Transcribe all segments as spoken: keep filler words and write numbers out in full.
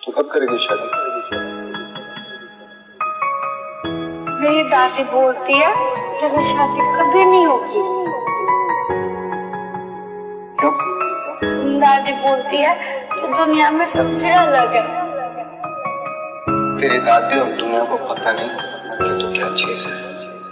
तो कब करेगी शादी? मेरी दादी बोलती है तेरी शादी कभी नहीं होगी। कब? दादी बोलती है तू दुनिया में सबसे अलग है। तेरी दादी और दुनिया को पता नहीं कि तू क्या चीज है।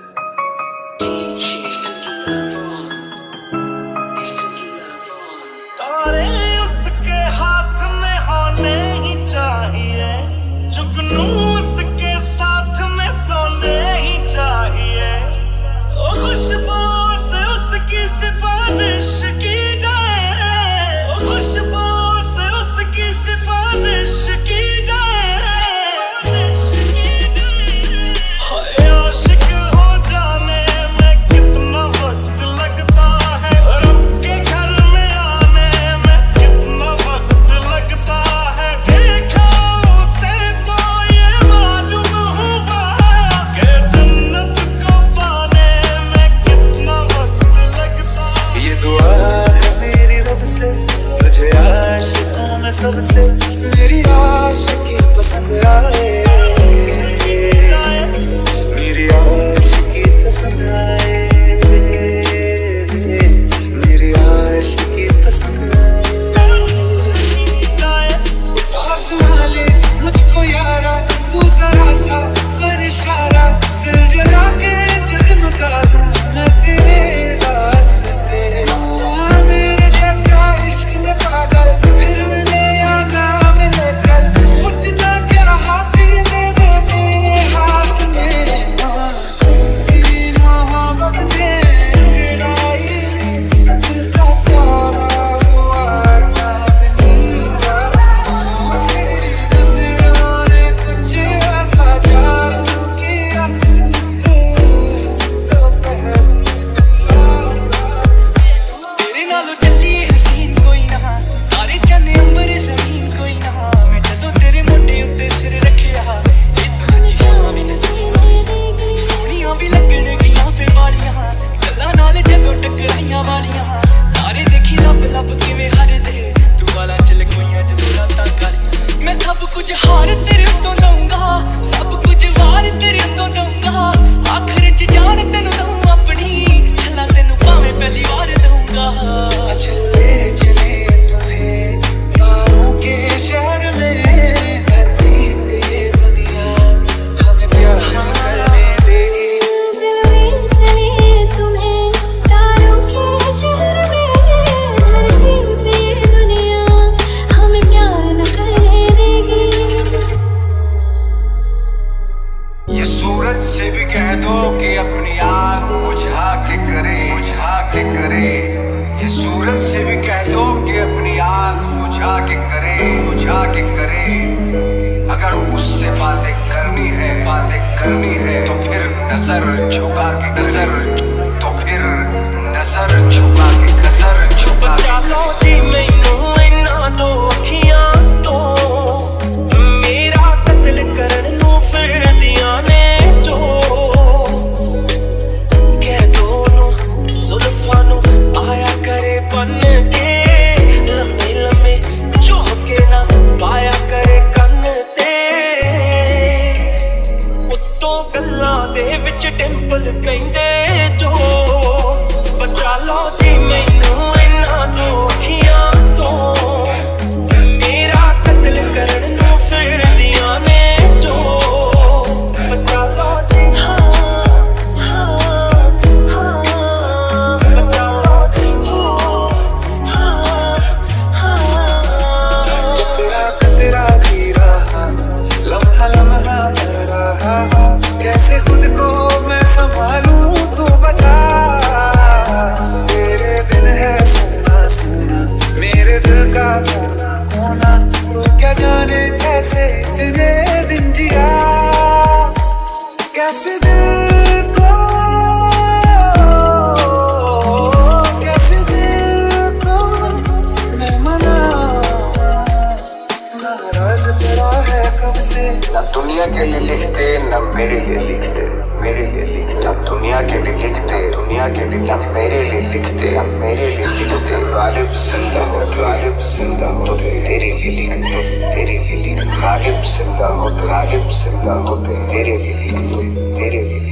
तारे उसके हाथ में होने ही चाहिए, जुगनू उसके साथ में सोने ही चाहिए। ओ खुशबू से उसकी सिफारिश की जाए, ओ खुशबू से उसकी सिफारिश की जाए। हाय आशिक हो जाने में कितना वक्त लगता है, रब के घर में आने में कितना वक्त लगता है। देखा उसे तो ये मालूम हुआ कि जन्नत को पाने में कितना वक्त लगता है। ये दुआ है मेरी रब से, तुझे आशिकों में सबसे मेरी आशिकी पसंद आए, मेरी आशिकी पसंद आए, मेरी आशिकी पसंद आए। आसमां ले मुझको यारा, तू जरा सा कर इशारा, दिल जला के जगमगा दूं मैं तेरे रास्ते। मेरे जैसा इश्क में पागल फिर मिले या ना मिले कल, सोचना क्या हाथ दे दे मेरे हाथ में। मेरी मोहब्बत तेरा ये दिल का सारा हुआ चांदनी रात, मेरी नज़रों ने कुछ ऐसा जादू किया तो पहली तेरे नालों चली हसीन कोई ना, तारे चन्ने अंबर जमीन कोई ना। मैं जदों तेरे मोढे उत्ते सिर रखिया, ये तो सच्ची शाम ही नसीब सोहणियां भी लगणगियां फे वालियां, गल्लां नाल जदों टकराइयां वालियां। तारे देखी लब लब किवें हरदे, तू वालां च लकोइयां जदों रातां कालियां। मैं सब कुछ हार तेरे उत्तों दूंगा, सब कुछ वार तेरे उत्तों दूंगा। आखिर च जान तैनूं दूं अपनी, छल्ला तैनूं भावें पहली वार दूंगा। चले चले तुम्हें यारों के शहर में, धरती पे ये दुनिया हमें प्यार करने देगी। चले चले तुम्हें तारों के शहर में, धरती पे ये दुनिया हमें प्यार न करने देगी। ये सूरज से भी कह दो कि अपनी आग बुझा के करे, बुझा के करे। ये सूरज से भी कह दो कि अपनी आग बुझा के करे, बुझा के करे। अगर उससे बातें करनी है, बातें करनी है तो फिर नजर झुका के, नजर तो फिर नजर झुका के, नजर झुका के। चलो जी मैनू इन्हां दो अखियां तो मेरा कत्ल करन नूं फिरदियां ने जो। कह दो नूं जुल्फां नूं आया करे बन के, लम्मे लम्मे झुमके ना पाया करे कन्न ते। उत्तों गल्लां दे विच डिंपल पैंदे जो। बचा लो जी मैनू इन्हां दो अखियां तो मेरा कत्ल करन नूं फिरदियां ने जो। बचा लो जी, हाँ हाँ हाँ, बचा लो जी। हाँ हाँ। तेरा कतरा जी रहा, लम्हा लम्हा मर रहा, कैसे खुद को मैं संभालूं तू बता। तेरे दिन है सोना सोना, मेरे दिल का कोना कोना, तू क्या जाने कैसे इतने दिन जिया, कैसे दिल को, कैसे दिल को मैं मनाऊं। नाराज तेरा है कब से, ना दुनिया के लिए लिखते ना मेरे लिए लिखते, मेरे लिए लिखते। ना दुनिया के लिए लिखते, दुनिया के लिए ना मेरे लिए लिखते, ना मेरे लिए लिखते। गालिब जिंदा हो, गालिब जिंदा हो तो तेरे लिए लिखते, तेरे लिए लिखते। गालिब जिंदा होते, गालिब जिंदा होते, तेरे लिए लिखते, तेरे लिए